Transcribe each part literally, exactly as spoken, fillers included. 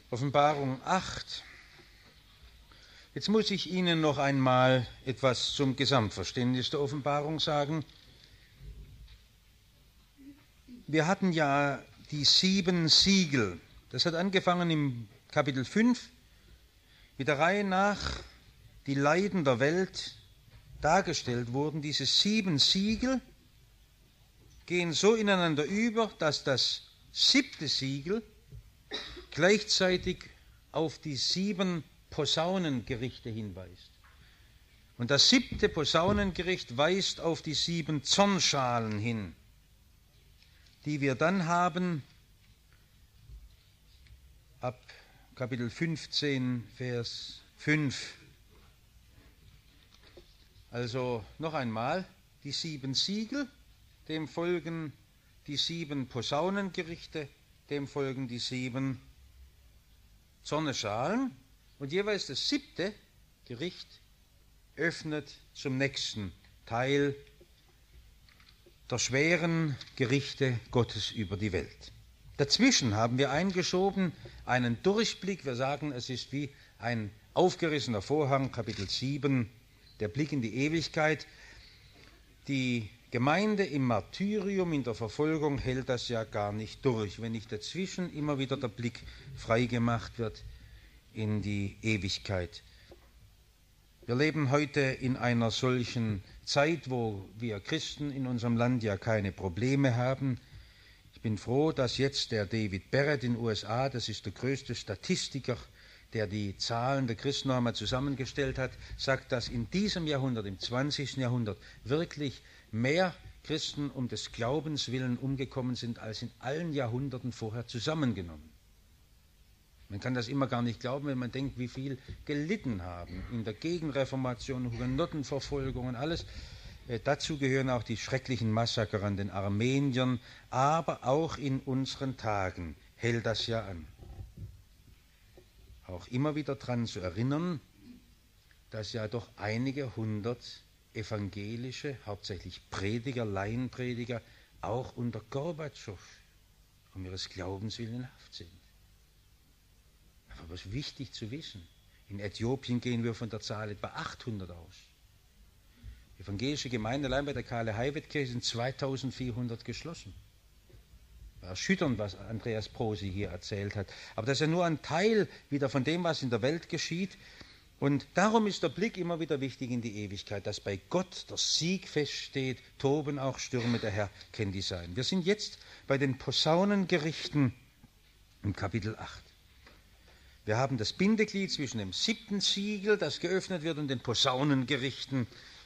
Offenbarung acht. Jetzt muss ich Ihnen noch einmal etwas zum Gesamtverständnis der Offenbarung sagen. Wir hatten ja die sieben Siegel. Das hat angefangen im Kapitel fünf, mit der Reihe nach die Leiden der Welt dargestellt wurden. Diese sieben Siegel gehen so ineinander über, dass das siebte Siegel gleichzeitig auf die sieben Posaunengerichte hinweist. Und das siebte Posaunengericht weist auf die sieben Zornschalen hin, die wir dann haben ab Kapitel fünfzehn, Vers fünf. Also noch einmal, die sieben Siegel, dem folgen die sieben Posaunengerichte, dem folgen die sieben Zorneschalen und jeweils das siebte Gericht öffnet zum nächsten Teil der schweren Gerichte Gottes über die Welt. Dazwischen haben wir eingeschoben einen Durchblick, wir sagen, es ist wie ein aufgerissener Vorhang, Kapitel sieben, der Blick in die Ewigkeit. Die Gemeinde im Martyrium, in der Verfolgung, hält das ja gar nicht durch, wenn nicht dazwischen immer wieder der Blick freigemacht wird in die Ewigkeit. Wir leben heute in einer solchen Zeit, wo wir Christen in unserem Land ja keine Probleme haben. Ich bin froh, dass jetzt der David Barrett in den U S A, das ist der größte Statistiker, der die Zahlen der Christen noch einmal zusammengestellt hat, sagt, dass in diesem Jahrhundert, im zwanzigsten Jahrhundert, wirklich mehr Christen um des Glaubens willen umgekommen sind, als in allen Jahrhunderten vorher zusammengenommen. Man kann das immer gar nicht glauben, wenn man denkt, wie viel gelitten haben in der Gegenreformation, Hugenottenverfolgung und alles. Äh, dazu gehören auch die schrecklichen Massaker an den Armeniern, aber auch in unseren Tagen hält das ja an. Auch immer wieder daran zu erinnern, dass ja doch einige hundert evangelische, hauptsächlich Prediger, Laienprediger, auch unter Gorbatschow um ihres Glaubens willen in Haft sind. Aber was wichtig zu wissen, in Äthiopien gehen wir von der Zahl etwa achthundert aus. Die evangelische Gemeinde allein bei der Kahle-Heiwet-Kirche sind zweitausendvierhundert geschlossen. War erschütternd, was Andreas Brosi hier erzählt hat. Aber das ist ja nur ein Teil wieder von dem, was in der Welt geschieht. Und darum ist der Blick immer wieder wichtig in die Ewigkeit, dass bei Gott der Sieg feststeht, toben auch Stürme, der Herr kennt die sein. Wir sind jetzt bei den Posaunengerichten im Kapitel acht. Wir haben das Bindeglied zwischen dem siebten Siegel, das geöffnet wird, und den Posaunengerichten.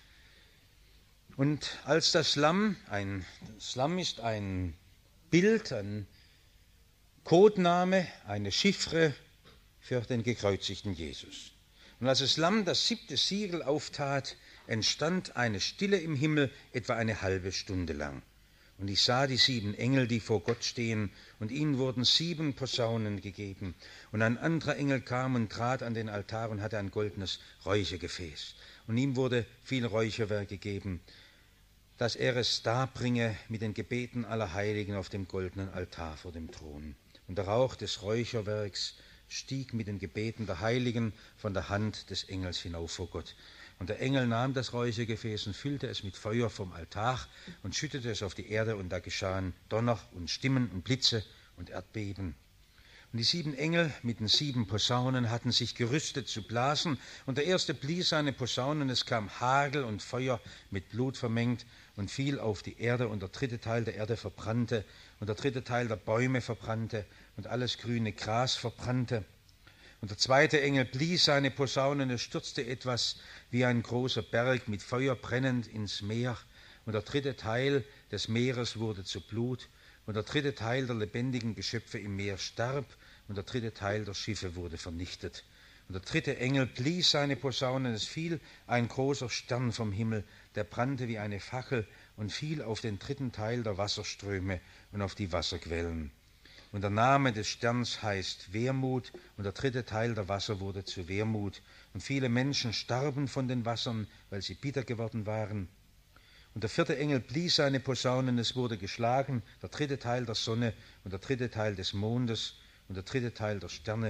Und als das Lamm, ein, das Lamm ist ein Bild, ein Codename, eine Chiffre für den gekreuzigten Jesus. Und als das Lamm das siebte Siegel auftat, entstand eine Stille im Himmel etwa eine halbe Stunde lang. Und ich sah die sieben Engel, die vor Gott stehen, und ihnen wurden sieben Posaunen gegeben. Und ein anderer Engel kam und trat an den Altar und hatte ein goldenes Räuchergefäß. Und ihm wurde viel Räucherwerk gegeben, dass er es darbringe mit den Gebeten aller Heiligen auf dem goldenen Altar vor dem Thron. Und der Rauch des Räucherwerks stieg mit den Gebeten der Heiligen von der Hand des Engels hinauf vor Gott. Und der Engel nahm das Räuchergefäß und füllte es mit Feuer vom Altar und schüttete es auf die Erde, und da geschahen Donner und Stimmen und Blitze und Erdbeben. Und die sieben Engel mit den sieben Posaunen hatten sich gerüstet zu blasen, und der erste blies seine Posaunen, es kam Hagel und Feuer mit Blut vermengt und fiel auf die Erde, und der dritte Teil der Erde verbrannte, und der dritte Teil der Bäume verbrannte, und alles grüne Gras verbrannte. Und der zweite Engel blies seine Posaunen, es stürzte etwas wie ein großer Berg mit Feuer brennend ins Meer, und der dritte Teil des Meeres wurde zu Blut, und der dritte Teil der lebendigen Geschöpfe im Meer starb, und der dritte Teil der Schiffe wurde vernichtet. Und der dritte Engel blies seine Posaunen, es fiel ein großer Stern vom Himmel, der brannte wie eine Fackel und fiel auf den dritten Teil der Wasserströme und auf die Wasserquellen. Und der Name des Sterns heißt Wermut, und der dritte Teil der Wasser wurde zu Wermut. Und viele Menschen starben von den Wassern, weil sie bitter geworden waren. Und der vierte Engel blies seine Posaunen, es wurde geschlagen, der dritte Teil der Sonne und der dritte Teil des Mondes und der dritte Teil der Sterne,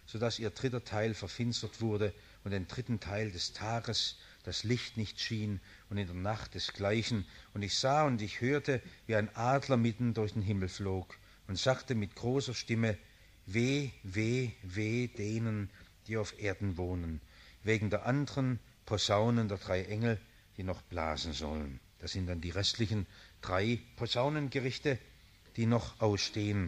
sodass ihr dritter Teil verfinstert wurde und den dritten Teil des Tages das Licht nicht schien und in der Nacht desgleichen. Und ich sah und ich hörte, wie ein Adler mitten durch den Himmel flog und sagte mit großer Stimme, weh, weh, weh denen, die auf Erden wohnen, wegen der anderen Posaunen der drei Engel, die noch blasen sollen. Das sind dann die restlichen drei Posaunengerichte, die noch ausstehen.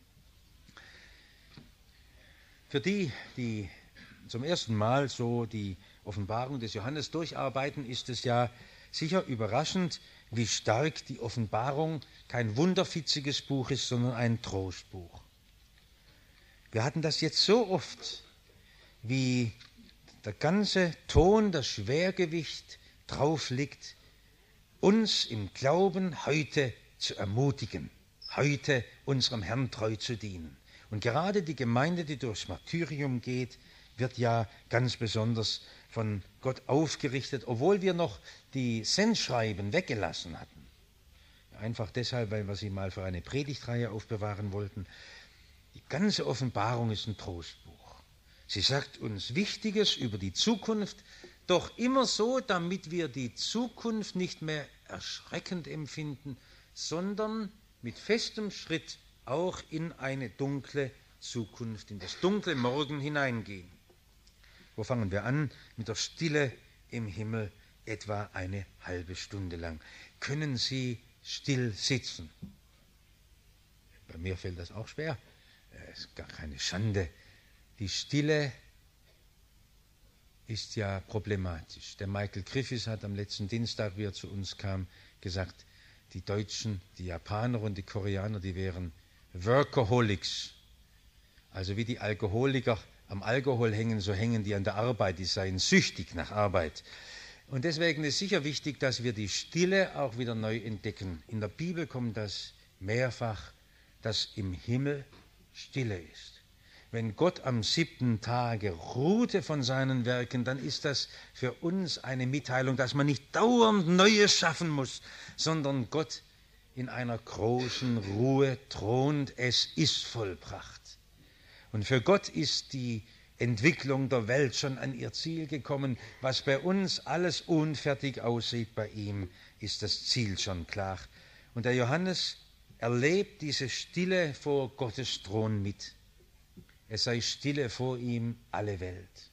Für die, die zum ersten Mal so die Offenbarung des Johannes durcharbeiten, ist es ja sicher überraschend, wie stark die Offenbarung kein wunderfitziges Buch ist, sondern ein Trostbuch. Wir hatten das jetzt so oft, wie der ganze Ton, das Schwergewicht drauf liegt, uns im Glauben heute zu ermutigen, heute unserem Herrn treu zu dienen. Und gerade die Gemeinde, die durchs Martyrium geht, wird ja ganz besonders von Gott aufgerichtet, obwohl wir noch die Sendschreiben weggelassen hatten. Einfach deshalb, weil wir sie mal für eine Predigtreihe aufbewahren wollten. Die ganze Offenbarung ist ein Trostbuch. Sie sagt uns Wichtiges über die Zukunft, doch immer so, damit wir die Zukunft nicht mehr erschreckend empfinden, sondern mit festem Schritt auch in eine dunkle Zukunft, in das dunkle Morgen hineingehen. Wo fangen wir an? Mit der Stille im Himmel, etwa eine halbe Stunde lang. Können Sie still sitzen? Bei mir fällt das auch schwer. Es ist gar keine Schande. Die Stille ist ja problematisch. Der Michael Griffiths hat am letzten Dienstag, wie er zu uns kam, gesagt, die Deutschen, die Japaner und die Koreaner, die wären Workaholics. Also wie die Alkoholiker am Alkohol hängen, so hängen die an der Arbeit, die seien süchtig nach Arbeit. Und deswegen ist sicher wichtig, dass wir die Stille auch wieder neu entdecken. In der Bibel kommt das mehrfach, dass im Himmel Stille ist. Wenn Gott am siebten Tage ruhte von seinen Werken, dann ist das für uns eine Mitteilung, dass man nicht dauernd Neues schaffen muss, sondern Gott in einer großen Ruhe thront. Es ist vollbracht. Und für Gott ist die Entwicklung der Welt schon an ihr Ziel gekommen. Was bei uns alles unfertig aussieht, bei ihm ist das Ziel schon klar. Und der Johannes erlebt diese Stille vor Gottes Thron mit. Es sei Stille vor ihm alle Welt.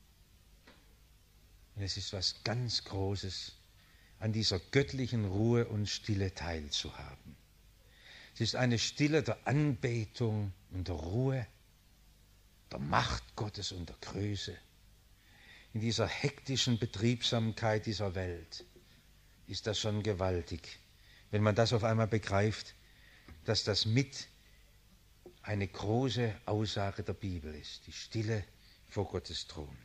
Und es ist was ganz Großes, an dieser göttlichen Ruhe und Stille teilzuhaben. Es ist eine Stille der Anbetung und der Ruhe, der Macht Gottes und der Größe. In dieser hektischen Betriebsamkeit dieser Welt ist das schon gewaltig, wenn man das auf einmal begreift, dass das mit eine große Aussage der Bibel ist, die Stille vor Gottes Thron.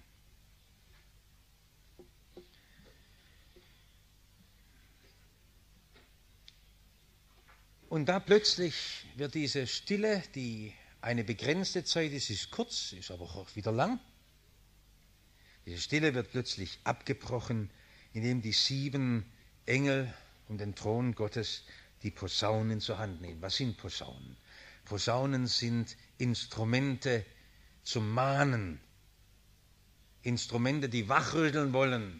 Und da plötzlich wird diese Stille, die eine begrenzte Zeit ist, ist kurz, ist aber auch wieder lang. Diese Stille wird plötzlich abgebrochen, indem die sieben Engel um den Thron Gottes die Posaunen zur Hand nehmen. Was sind Posaunen? Posaunen sind Instrumente zum Mahnen, Instrumente, die wachrütteln wollen,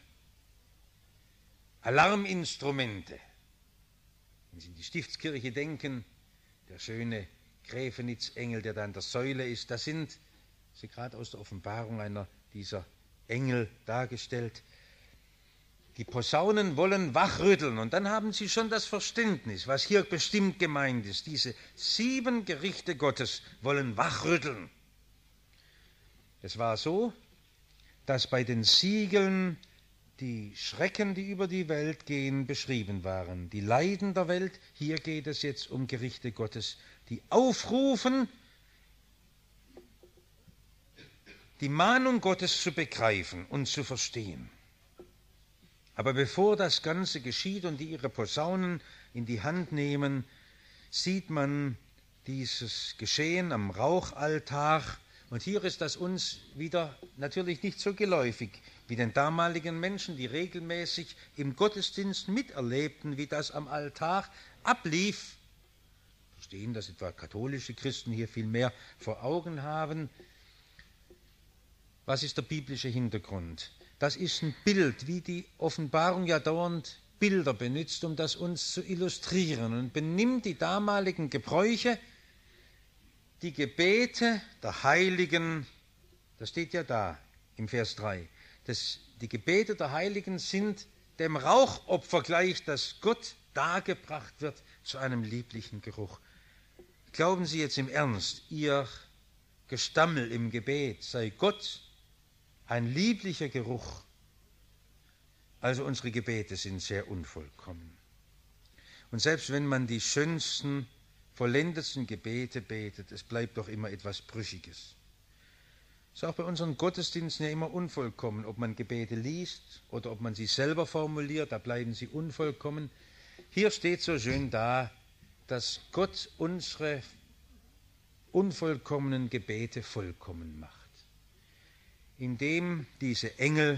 Alarminstrumente. Wenn Sie in die Stiftskirche denken, der schöne Gräfenitz-Engel, der da an der Säule ist, das sind, Sie gerade aus der Offenbarung einer dieser Engel dargestellt. Die Posaunen wollen wachrütteln und dann haben Sie schon das Verständnis, was hier bestimmt gemeint ist. Diese sieben Gerichte Gottes wollen wachrütteln. Es war so, dass bei den Siegeln die Schrecken, die über die Welt gehen, beschrieben waren. Die Leiden der Welt, hier geht es jetzt um Gerichte Gottes, die aufrufen, die Mahnung Gottes zu begreifen und zu verstehen. Aber bevor das Ganze geschieht und die ihre Posaunen in die Hand nehmen, sieht man dieses Geschehen am Rauchaltar. Und hier ist das uns wieder natürlich nicht so geläufig wie den damaligen Menschen, die regelmäßig im Gottesdienst miterlebten, wie das am Altar ablief. Verstehen, dass etwa katholische Christen hier viel mehr vor Augen haben. Was ist der biblische Hintergrund? Das ist ein Bild, wie die Offenbarung ja dauernd Bilder benutzt, um das uns zu illustrieren, und benimmt die damaligen Gebräuche, die Gebete der Heiligen, das steht ja da im Vers drei, das, die Gebete der Heiligen sind dem Rauchopfer gleich, das Gott dargebracht wird zu einem lieblichen Geruch. Glauben Sie jetzt im Ernst, Ihr Gestammel im Gebet sei Gott ein lieblicher Geruch? Also unsere Gebete sind sehr unvollkommen. Und selbst wenn man die schönsten, vollendetsten Gebete betet, es bleibt doch immer etwas Brüchiges. Es ist auch bei unseren Gottesdiensten ja immer unvollkommen, ob man Gebete liest oder ob man sie selber formuliert, da bleiben sie unvollkommen. Hier steht so schön da, dass Gott unsere unvollkommenen Gebete vollkommen macht, indem diese Engel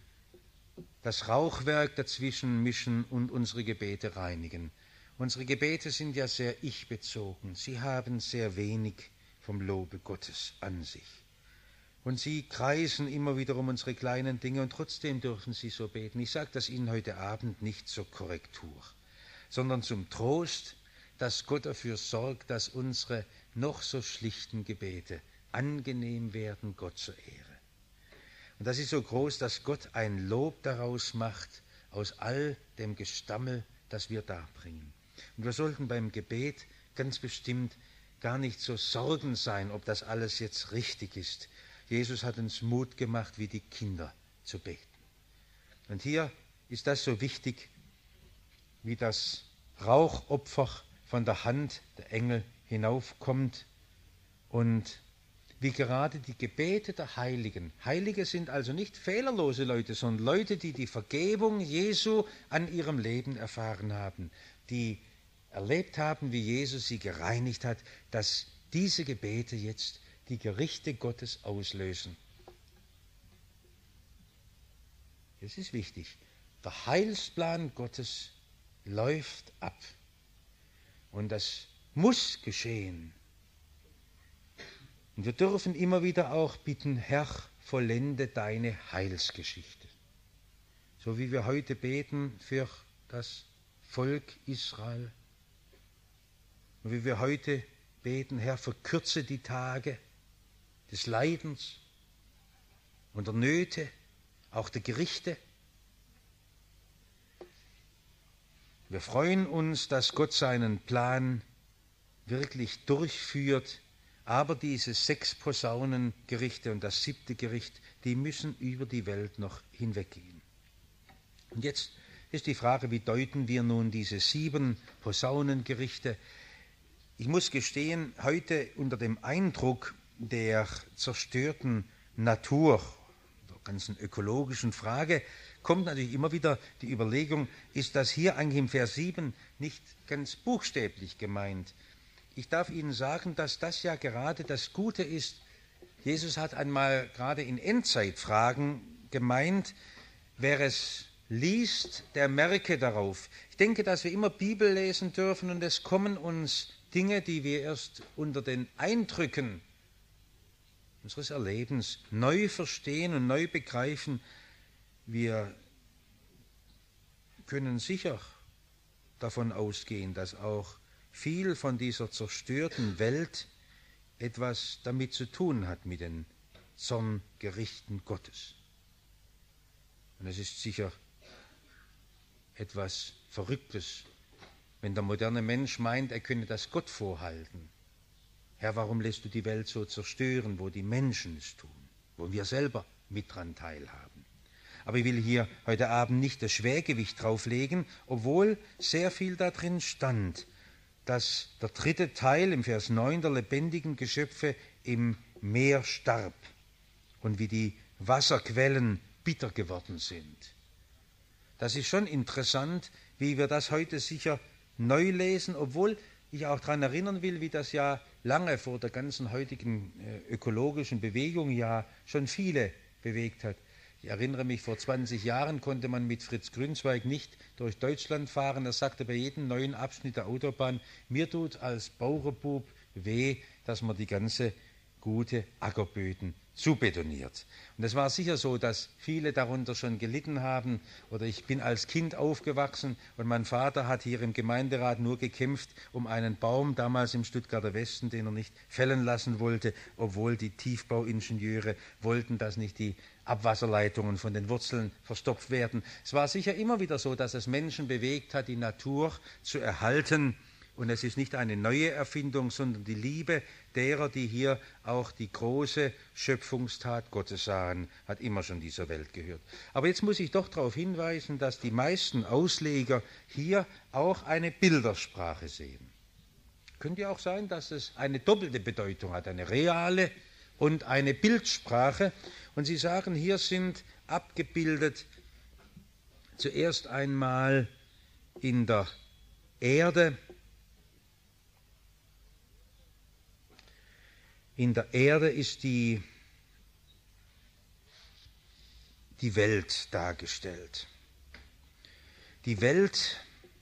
das Rauchwerk dazwischen mischen und unsere Gebete reinigen. Unsere Gebete sind ja sehr ich-bezogen. Sie haben sehr wenig vom Lobe Gottes an sich. Und sie kreisen immer wieder um unsere kleinen Dinge, und trotzdem dürfen sie so beten. Ich sage das Ihnen heute Abend nicht zur Korrektur, sondern zum Trost, dass Gott dafür sorgt, dass unsere noch so schlichten Gebete angenehm werden, Gott zur Ehre. Und das ist so groß, dass Gott ein Lob daraus macht, aus all dem Gestammel, das wir darbringen. Und wir sollten beim Gebet ganz bestimmt gar nicht so sorgen sein, ob das alles jetzt richtig ist. Jesus hat uns Mut gemacht, wie die Kinder zu beten. Und hier ist das so wichtig, wie das Rauchopfer von der Hand der Engel hinaufkommt und wie gerade die Gebete der Heiligen. Heilige sind also nicht fehlerlose Leute, sondern Leute, die die Vergebung Jesu an ihrem Leben erfahren haben, die erlebt haben, wie Jesus sie gereinigt hat, dass diese Gebete jetzt die Gerichte Gottes auslösen. Das ist wichtig. Der Heilsplan Gottes läuft ab. Und das muss geschehen. Und wir dürfen immer wieder auch bitten, Herr, vollende deine Heilsgeschichte. So wie wir heute beten für das Volk Israel. Und wie wir heute beten, Herr, verkürze die Tage des Leidens und der Nöte, auch der Gerichte. Wir freuen uns, dass Gott seinen Plan wirklich durchführt, aber diese sechs Posaunengerichte und das siebte Gericht, die müssen über die Welt noch hinweggehen. Und jetzt ist die Frage, wie deuten wir nun diese sieben Posaunengerichte? Ich muss gestehen, heute unter dem Eindruck der zerstörten Natur, der ganzen ökologischen Frage, kommt natürlich immer wieder die Überlegung, ist das hier eigentlich im Vers sieben nicht ganz buchstäblich gemeint? Ich darf Ihnen sagen, dass das ja gerade das Gute ist. Jesus hat einmal gerade in Endzeitfragen gemeint, wer es liest, der merke darauf. Ich denke, dass wir immer Bibel lesen dürfen und es kommen uns Dinge, die wir erst unter den Eindrücken unseres Erlebens neu verstehen und neu begreifen. Wir können sicher davon ausgehen, dass auch viel von dieser zerstörten Welt etwas damit zu tun hat, mit den Zorngerichten Gottes. Und es ist sicher etwas Verrücktes, wenn der moderne Mensch meint, er könne das Gott vorhalten. Herr, warum lässt du die Welt so zerstören, wo die Menschen es tun, wo wir selber mit dran teilhaben? Aber ich will hier heute Abend nicht das Schwergewicht drauflegen, obwohl sehr viel da drin stand, dass der dritte Teil im Vers neun der lebendigen Geschöpfe im Meer starb und wie die Wasserquellen bitter geworden sind. Das ist schon interessant, wie wir das heute sicher neu lesen, obwohl ich auch daran erinnern will, wie das ja lange vor der ganzen heutigen ökologischen Bewegung ja schon viele bewegt hat. Ich erinnere mich, vor zwanzig Jahren konnte man mit Fritz Grünzweig nicht durch Deutschland fahren. Er sagte bei jedem neuen Abschnitt der Autobahn, mir tut als Bauernbub weh, dass man die ganze gute Ackerböden zubetoniert. Und es war sicher so, dass viele darunter schon gelitten haben. Oder ich bin als Kind aufgewachsen und mein Vater hat hier im Gemeinderat nur gekämpft um einen Baum, damals im Stuttgarter Westen, den er nicht fällen lassen wollte, obwohl die Tiefbauingenieure wollten, dass nicht die Abwasserleitungen von den Wurzeln verstopft werden. Es war sicher immer wieder so, dass es Menschen bewegt hat, die Natur zu erhalten. Und es ist nicht eine neue Erfindung, sondern die Liebe derer, die hier auch die große Schöpfungstat Gottes sahen, hat immer schon dieser Welt gehört. Aber jetzt muss ich doch darauf hinweisen, dass die meisten Ausleger hier auch eine Bildersprache sehen. Könnte ja auch sein, dass es eine doppelte Bedeutung hat, eine reale und eine Bildsprache. Und sie sagen, hier sind abgebildet zuerst einmal in der Erde, In der Erde ist die, die Welt dargestellt. Die Welt,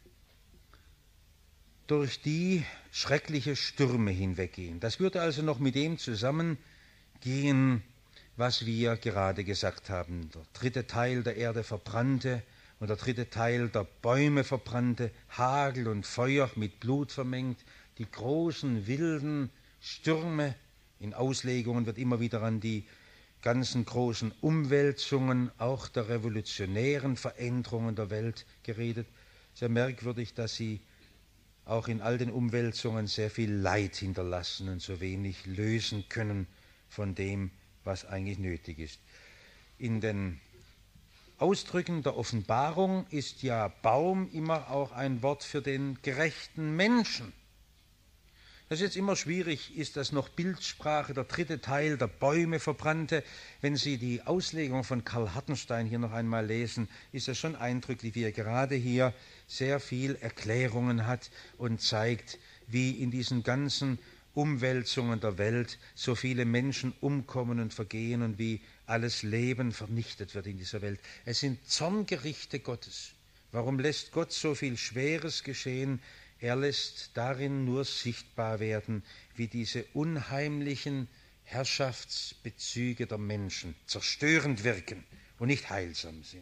durch die schreckliche Stürme hinweggehen. Das würde also noch mit dem zusammengehen, was wir gerade gesagt haben. Der dritte Teil der Erde verbrannte und der dritte Teil der Bäume verbrannte, Hagel und Feuer mit Blut vermengt, die großen wilden Stürme. In Auslegungen wird immer wieder an die ganzen großen Umwälzungen, auch der revolutionären Veränderungen der Welt geredet. Sehr merkwürdig, dass sie auch in all den Umwälzungen sehr viel Leid hinterlassen und so wenig lösen können von dem, was eigentlich nötig ist. In den Ausdrücken der Offenbarung ist ja Baum immer auch ein Wort für den gerechten Menschen. Das ist jetzt immer schwierig, ist das noch Bildsprache, der dritte Teil der Bäume verbrannte. Wenn Sie die Auslegung von Karl Hartenstein hier noch einmal lesen, ist es schon eindrücklich, wie er gerade hier sehr viel Erklärungen hat und zeigt, wie in diesen ganzen Umwälzungen der Welt so viele Menschen umkommen und vergehen und wie alles Leben vernichtet wird in dieser Welt. Es sind Zorngerichte Gottes. Warum lässt Gott so viel Schweres geschehen? Er lässt darin nur sichtbar werden, wie diese unheimlichen Herrschaftsbezüge der Menschen zerstörend wirken und nicht heilsam sind.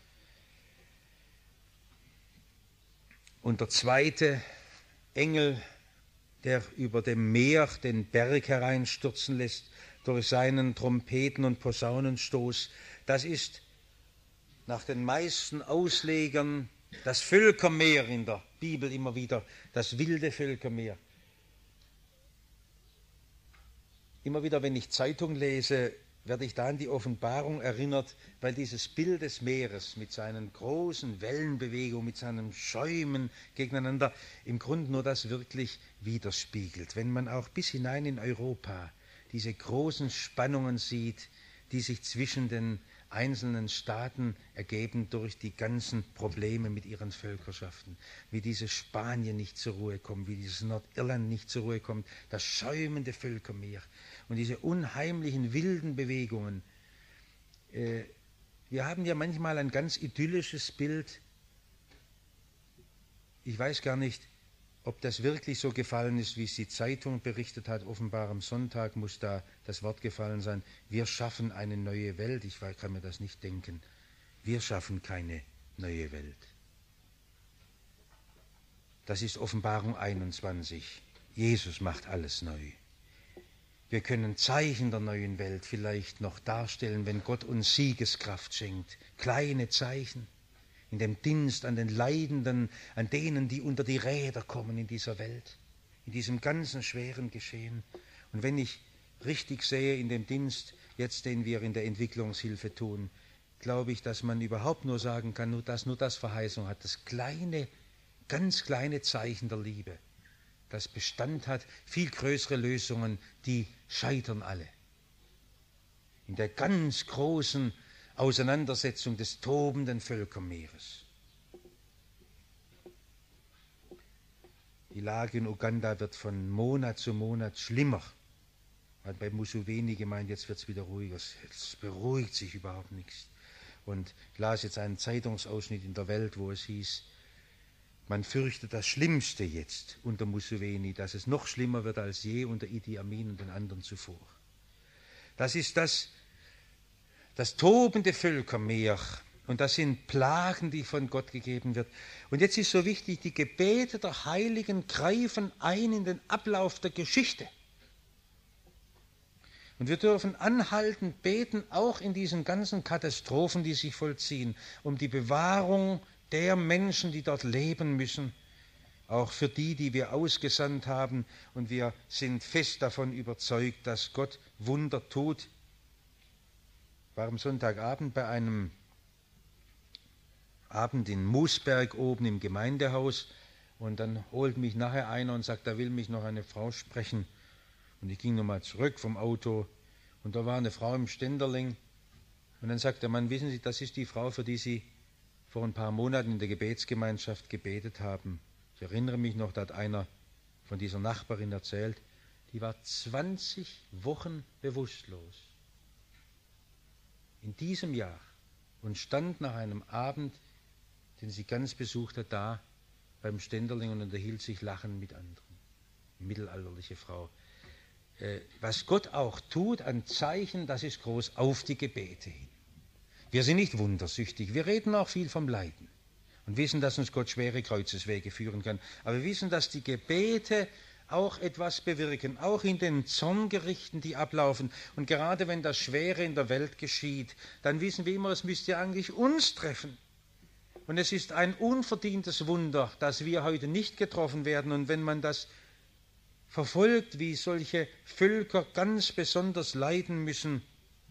Und der zweite Engel, der über dem Meer den Berg hereinstürzen lässt, durch seinen Trompeten- und Posaunenstoß, das ist nach den meisten Auslegern das Völkermeer in der Bibel immer wieder, das wilde Völkermeer. Immer wieder, wenn ich Zeitung lese, werde ich da an die Offenbarung erinnert, weil dieses Bild des Meeres mit seinen großen Wellenbewegungen, mit seinen Schäumen gegeneinander im Grunde nur das wirklich widerspiegelt. Wenn man auch bis hinein in Europa diese großen Spannungen sieht, die sich zwischen den einzelnen Staaten ergeben durch die ganzen Probleme mit ihren Völkerschaften, wie dieses Spanien nicht zur Ruhe kommt, wie dieses Nordirland nicht zur Ruhe kommt, das schäumende Völkermeer und diese unheimlichen wilden Bewegungen. Äh, wir haben ja manchmal ein ganz idyllisches Bild. Ich weiß gar nicht, ob das wirklich so gefallen ist, wie es die Zeitung berichtet hat. Offenbar am Sonntag muss da das Wort gefallen sein, wir schaffen eine neue Welt. Ich kann mir das nicht denken. Wir schaffen keine neue Welt. Das ist Offenbarung einundzwanzig. Jesus macht alles neu. Wir können Zeichen der neuen Welt vielleicht noch darstellen, wenn Gott uns Siegeskraft schenkt. Kleine Zeichen. In dem Dienst an den Leidenden, an denen, die unter die Räder kommen in dieser Welt, in diesem ganzen schweren Geschehen. Und wenn ich richtig sehe in dem Dienst, jetzt den wir in der Entwicklungshilfe tun, glaube ich, dass man überhaupt nur sagen kann, nur dass nur das Verheißung hat, das kleine, ganz kleine Zeichen der Liebe, das Bestand hat, viel größere Lösungen, die scheitern alle. In der ganz großen Auseinandersetzung des tobenden Völkermeeres. Die Lage in Uganda wird von Monat zu Monat schlimmer. Hat bei Museveni gemeint, jetzt wird es wieder ruhiger. Es beruhigt sich überhaupt nichts. Und ich las jetzt einen Zeitungsausschnitt in der Welt, wo es hieß, man fürchtet das Schlimmste jetzt unter Museveni, dass es noch schlimmer wird als je unter Idi Amin und den anderen zuvor. Das ist das, das tobende Völkermeer. Und das sind Plagen, die von Gott gegeben wird. Und jetzt ist so wichtig, die Gebete der Heiligen greifen ein in den Ablauf der Geschichte. Und wir dürfen anhaltend beten, auch in diesen ganzen Katastrophen, die sich vollziehen, um die Bewahrung der Menschen, die dort leben müssen, auch für die, die wir ausgesandt haben. Und wir sind fest davon überzeugt, dass Gott Wunder tut. Ich war am Sonntagabend bei einem Abend in Moosberg oben im Gemeindehaus und dann holt mich nachher einer und sagt, da will mich noch eine Frau sprechen. Und ich ging nochmal zurück vom Auto und da war eine Frau im Ständerling und dann sagt der Mann, wissen Sie, das ist die Frau, für die Sie vor ein paar Monaten in der Gebetsgemeinschaft gebetet haben. Ich erinnere mich noch, da hat einer von dieser Nachbarin erzählt, die war zwanzig Wochen bewusstlos. In diesem Jahr und stand nach einem Abend, den sie ganz besucht hat, da beim Ständerling und unterhielt sich lachend mit anderen. Mittelalterliche Frau. Äh, was Gott auch tut an Zeichen, das ist groß auf die Gebete hin. Wir sind nicht wundersüchtig, wir reden auch viel vom Leiden und wissen, dass uns Gott schwere Kreuzeswege führen kann. Aber wir wissen, dass die Gebete auch etwas bewirken, auch in den Zorngerichten, die ablaufen. Und gerade wenn das Schwere in der Welt geschieht, dann wissen wir immer, es müsste ja eigentlich uns treffen. Und es ist ein unverdientes Wunder, dass wir heute nicht getroffen werden. Und wenn man das verfolgt, wie solche Völker ganz besonders leiden müssen,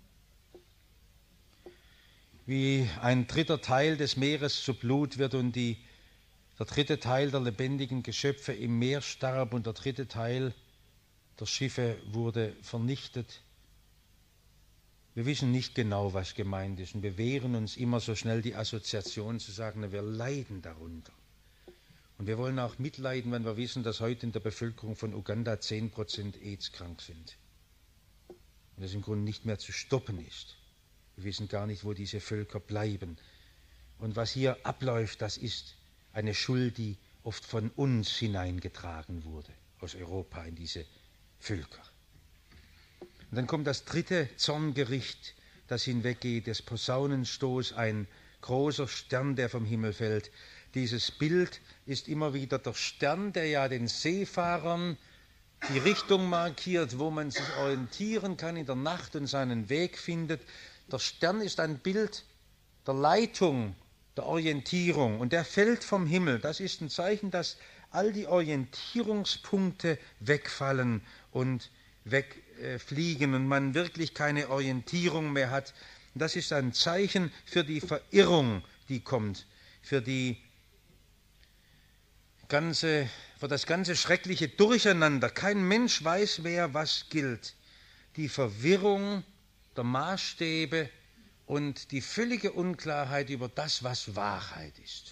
wie ein dritter Teil des Meeres zu Blut wird und die, der dritte Teil der lebendigen Geschöpfe im Meer starb und der dritte Teil der Schiffe wurde vernichtet. Wir wissen nicht genau, was gemeint ist und wir wehren uns immer so schnell die Assoziation zu sagen, wir leiden darunter. Und wir wollen auch mitleiden, wenn wir wissen, dass heute in der Bevölkerung von Uganda zehn Prozent AIDS krank sind. Und das im Grunde nicht mehr zu stoppen ist. Wir wissen gar nicht, wo diese Völker bleiben. Und was hier abläuft, das ist eine Schuld, die oft von uns hineingetragen wurde, aus Europa in diese Völker. Und dann kommt das dritte Zorngericht, das hinweggeht, des Posaunenstoß, ein großer Stern, der vom Himmel fällt. Dieses Bild ist immer wieder der Stern, der ja den Seefahrern die Richtung markiert, wo man sich orientieren kann in der Nacht und seinen Weg findet. Der Stern ist ein Bild der Leitung, der Orientierung und der fällt vom Himmel. Das ist ein Zeichen, dass all die Orientierungspunkte wegfallen und wegfliegen und man wirklich keine Orientierung mehr hat. Das ist ein Zeichen für die Verirrung, die kommt, für die ganze, für das ganze schreckliche Durcheinander. Kein Mensch weiß mehr, was gilt. Die Verwirrung der Maßstäbe und die völlige Unklarheit über das, was Wahrheit ist.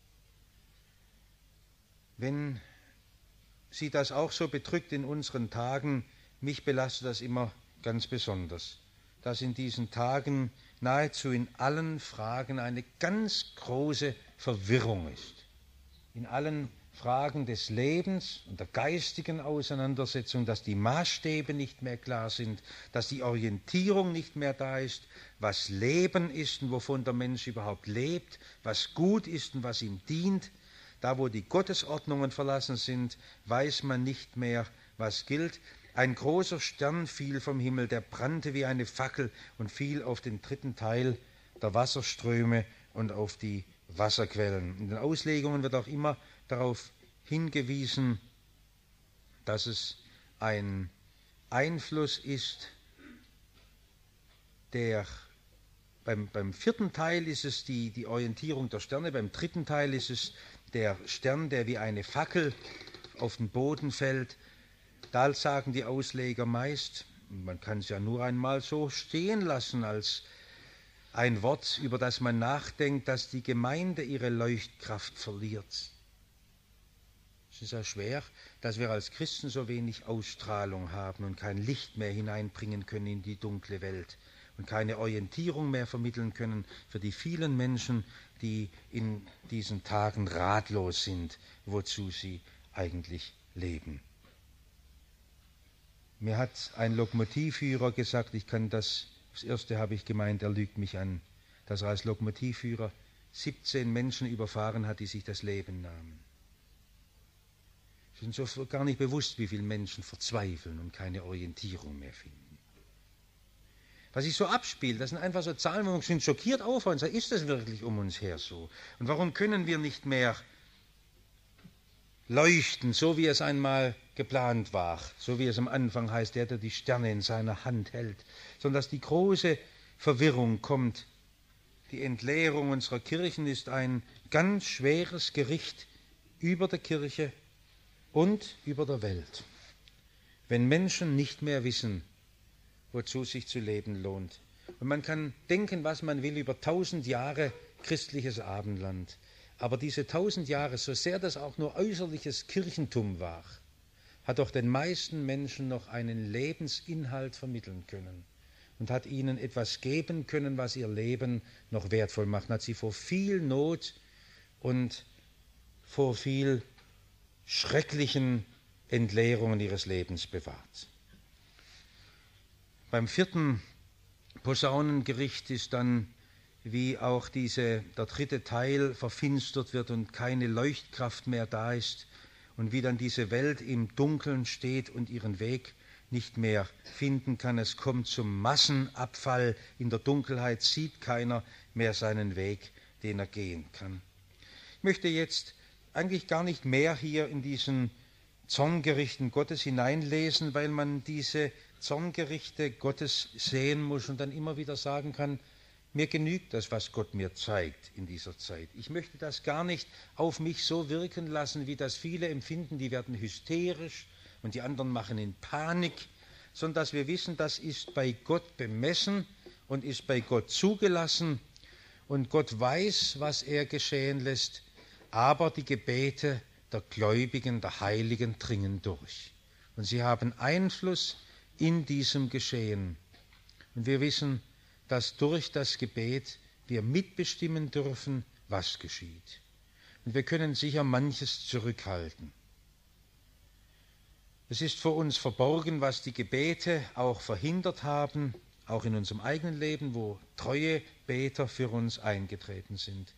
Wenn Sie das auch so bedrückt in unseren Tagen, mich belastet das immer ganz besonders, dass in diesen Tagen nahezu in allen Fragen eine ganz große Verwirrung ist. In allen Fragen des Lebens und der geistigen Auseinandersetzung, dass die Maßstäbe nicht mehr klar sind, dass die Orientierung nicht mehr da ist, was Leben ist und wovon der Mensch überhaupt lebt, was gut ist und was ihm dient. Da, wo die Gottesordnungen verlassen sind, weiß man nicht mehr, was gilt. Ein großer Stern fiel vom Himmel, der brannte wie eine Fackel und fiel auf den dritten Teil der Wasserströme und auf die Wasserquellen. In den Auslegungen wird auch immer darauf hingewiesen, dass es ein Einfluss ist, der beim, beim vierten Teil ist es die, die Orientierung der Sterne, beim dritten Teil ist es der Stern, der wie eine Fackel auf den Boden fällt. Da sagen die Ausleger meist, man kann es ja nur einmal so stehen lassen als ein Wort, über das man nachdenkt, dass die Gemeinde ihre Leuchtkraft verliert. Es ist ja schwer, dass wir als Christen so wenig Ausstrahlung haben und kein Licht mehr hineinbringen können in die dunkle Welt und keine Orientierung mehr vermitteln können für die vielen Menschen, die in diesen Tagen ratlos sind, wozu sie eigentlich leben. Mir hat ein Lokomotivführer gesagt, ich kann das, das erste habe ich gemeint, er lügt mich an, dass er als Lokomotivführer siebzehn Menschen überfahren hat, die sich das Leben nahmen. Es ist uns so gar nicht bewusst, wie viele Menschen verzweifeln und keine Orientierung mehr finden. Was sich so abspielt, das sind einfach so Zahlen, wo wir sind schockiert aufhören und sagen, ist das wirklich um uns her so? Und warum können wir nicht mehr leuchten, so wie es einmal geplant war, so wie es am Anfang heißt, der, der die Sterne in seiner Hand hält, sondern dass die große Verwirrung kommt. Die Entleerung unserer Kirchen ist ein ganz schweres Gericht über der Kirche und über der Welt. Wenn Menschen nicht mehr wissen, wozu sich zu leben lohnt. Und man kann denken, was man will über tausend Jahre christliches Abendland. Aber diese tausend Jahre, so sehr das auch nur äußerliches Kirchentum war, hat doch den meisten Menschen noch einen Lebensinhalt vermitteln können und hat ihnen etwas geben können, was ihr Leben noch wertvoll macht, hat sie vor viel Not und vor viel schrecklichen Entleerungen ihres Lebens bewahrt. Beim vierten Posaunengericht ist dann, wie auch diese, der dritte Teil verfinstert wird und keine Leuchtkraft mehr da ist und wie dann diese Welt im Dunkeln steht und ihren Weg nicht mehr finden kann. Es kommt zum Massenabfall. In der Dunkelheit sieht keiner mehr seinen Weg, den er gehen kann. Ich möchte jetzt eigentlich gar nicht mehr hier in diesen Zorngerichten Gottes hineinlesen, weil man diese Zorngerichte Gottes sehen muss und dann immer wieder sagen kann, mir genügt das, was Gott mir zeigt in dieser Zeit. Ich möchte das gar nicht auf mich so wirken lassen, wie das viele empfinden, die werden hysterisch und die anderen machen in Panik, sondern dass wir wissen, das ist bei Gott bemessen und ist bei Gott zugelassen und Gott weiß, was er geschehen lässt, aber die Gebete der Gläubigen, der Heiligen dringen durch. Und sie haben Einfluss in diesem Geschehen. Und wir wissen, dass durch das Gebet wir mitbestimmen dürfen, was geschieht. Und wir können sicher manches zurückhalten. Es ist vor uns verborgen, was die Gebete auch verhindert haben, auch in unserem eigenen Leben, wo treue Beter für uns eingetreten sind.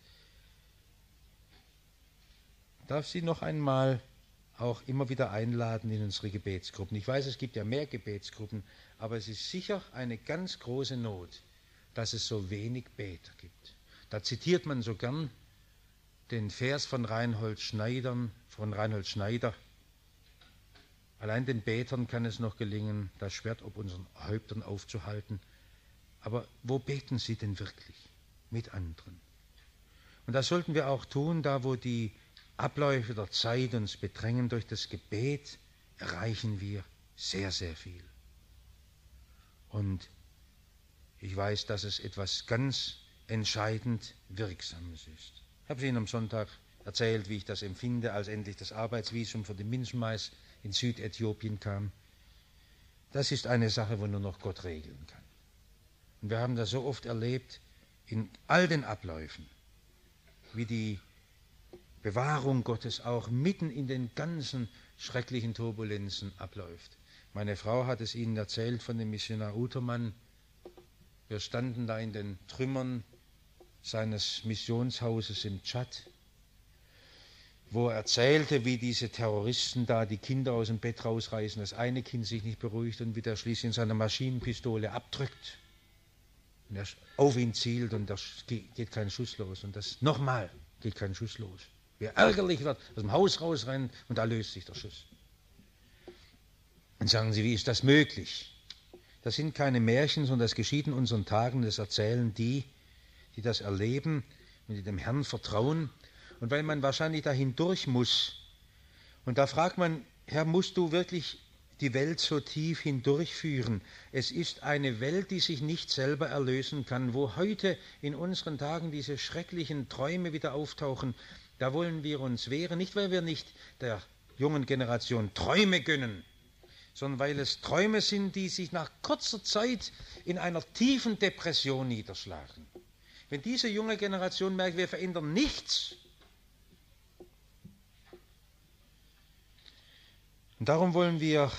Ich darf Sie noch einmal auch immer wieder einladen in unsere Gebetsgruppen. Ich weiß, es gibt ja mehr Gebetsgruppen, aber es ist sicher eine ganz große Not, dass es so wenig Beter gibt. Da zitiert man so gern den Vers von Reinhold Schneidern, von Reinhold Schneider. Allein den Betern kann es noch gelingen, das Schwert ob unseren Häuptern aufzuhalten. Aber wo beten sie denn wirklich? Mit anderen. Und das sollten wir auch tun, da wo die Abläufe der Zeit uns bedrängen. Durch das Gebet erreichen wir sehr, sehr viel. Und ich weiß, dass es etwas ganz entscheidend Wirksames ist. Ich habe Ihnen am Sonntag erzählt, wie ich das empfinde, als endlich das Arbeitsvisum für den Menschenmais in Südäthiopien kam. Das ist eine Sache, wo nur noch Gott regeln kann. Und wir haben das so oft erlebt, in all den Abläufen, wie die Bewahrung Gottes auch mitten in den ganzen schrecklichen Turbulenzen abläuft. Meine Frau hat es Ihnen erzählt von dem Missionar Utermann. Wir standen da in den Trümmern seines Missionshauses im Tschad, wo er erzählte, wie diese Terroristen da die Kinder aus dem Bett rausreißen, das eine Kind sich nicht beruhigt und wie der schließlich in seiner Maschinenpistole abdrückt und er auf ihn zielt und da geht kein Schuss los und das nochmal geht kein Schuss los. Wie er ärgerlich wird, aus dem Haus rausrennt und da löst sich der Schuss. Und sagen Sie, wie ist das möglich? Das sind keine Märchen, sondern das geschieht in unseren Tagen, das erzählen die, die das erleben und die dem Herrn vertrauen. Und weil man wahrscheinlich dahin durch muss, und da fragt man, Herr, musst du wirklich die Welt so tief hindurchführen? Es ist eine Welt, die sich nicht selber erlösen kann, wo heute in unseren Tagen diese schrecklichen Träume wieder auftauchen. Da wollen wir uns wehren, nicht weil wir nicht der jungen Generation Träume gönnen, sondern weil es Träume sind, die sich nach kurzer Zeit in einer tiefen Depression niederschlagen. Wenn diese junge Generation merkt, wir verändern nichts, und darum wollen wir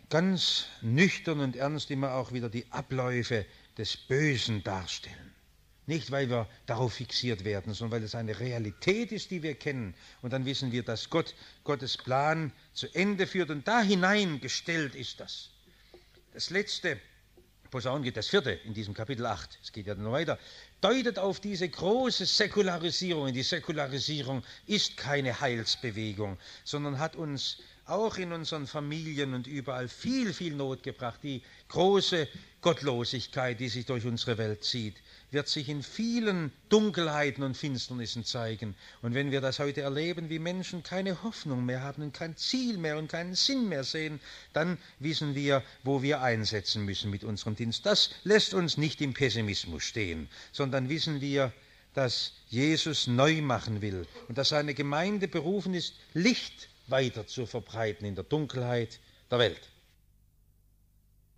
ganz nüchtern und ernst immer auch wieder die Abläufe des Bösen darstellen. Nicht, weil wir darauf fixiert werden, sondern weil es eine Realität ist, die wir kennen. Und dann wissen wir, dass Gott Gottes Plan zu Ende führt. Und da hineingestellt ist das. Das letzte Posaunengebet, das vierte in diesem Kapitel acht, es geht ja noch weiter, deutet auf diese große Säkularisierung. Und die Säkularisierung ist keine Heilsbewegung, sondern hat uns auch in unseren Familien und überall viel, viel Not gebracht. Die große Gottlosigkeit, die sich durch unsere Welt zieht, wird sich in vielen Dunkelheiten und Finsternissen zeigen. Und wenn wir das heute erleben, wie Menschen keine Hoffnung mehr haben und kein Ziel mehr und keinen Sinn mehr sehen, dann wissen wir, wo wir einsetzen müssen mit unserem Dienst. Das lässt uns nicht im Pessimismus stehen, sondern wissen wir, dass Jesus neu machen will und dass seine Gemeinde berufen ist, Licht weiter zu verbreiten in der Dunkelheit der Welt.